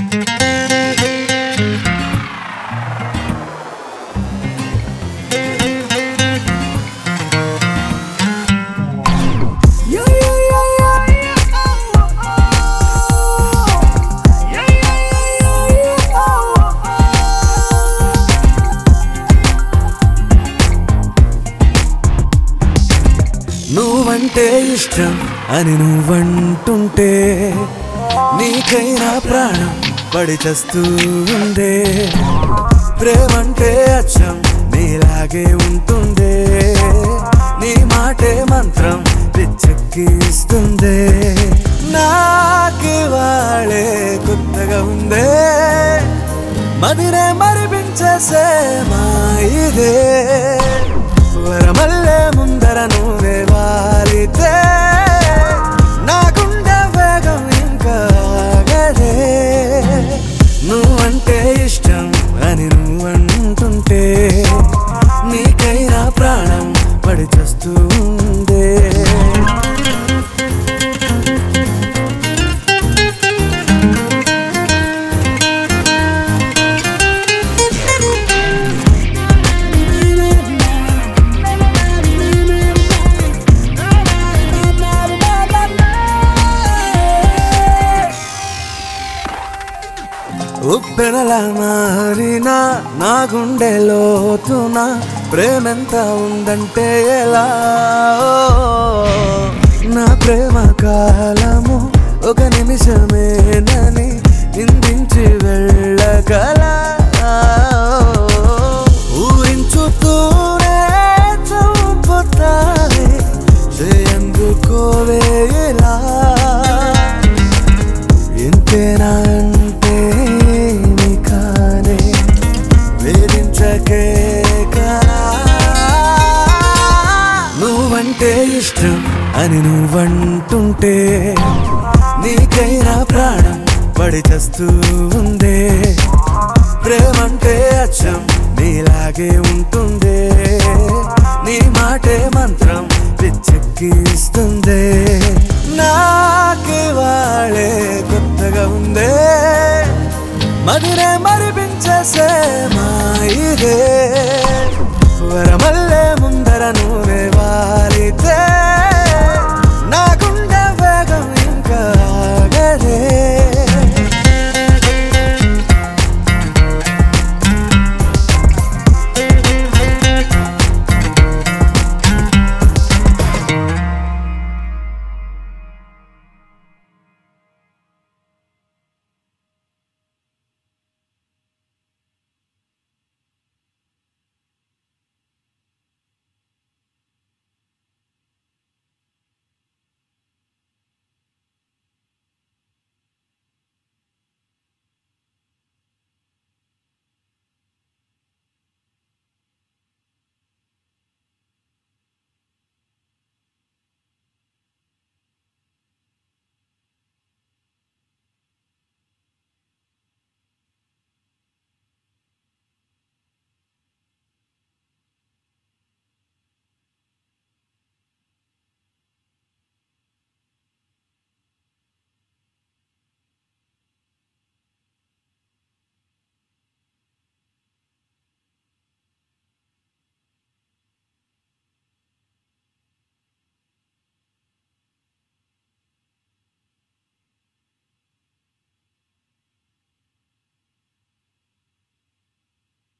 నువ్వంటే ఇష్టం అని నువ్వంటుంటే నీకైనా ప్రాణం పడి చస్తూ ఉందే. ప్రేమంటే అచ్చం నీలాగే ఉంటుందే. నీ మాటే మంత్రం పిచ్చెక్కిస్తుందే. నాకివాళే కొత్తగా ఉందే. మదిరే మరిపించేసే మా ఇదే. వరమల్లే ముందర నువ్వే వాలితే నా గుండె వేగం ఇంకా ఆగదే. నువ్వంటే ఇష్టం అని నువ్వంటుంటే నీకైనా ప్రాణం పడి చస్తుందే. ఉప్పెనలా మారినా నా గుండె లోతున ప్రేమెంత ఉందంటే ఎలా? నా ప్రేమ కాలము ఒక నిమిషమేనని నిందించి వెళ్ళగల. ఊహించుతూనే చంపుతావే ఎందుకోవే ఇలా? ఎంతేనా నువ్వంటే ఇష్టం అని నువ్వంటుంటే నీకైనా ప్రాణం పడి చస్తూ ఉందే. ప్రేమంటే అచ్చం నీలాగే ఉంటుందే. నీ మాటే మంత్రం పిచ్చెక్కిస్తుందే. నాకివాళే కొత్తగా ఉందే. మదిరే మరిపించేసే మా ఇదే.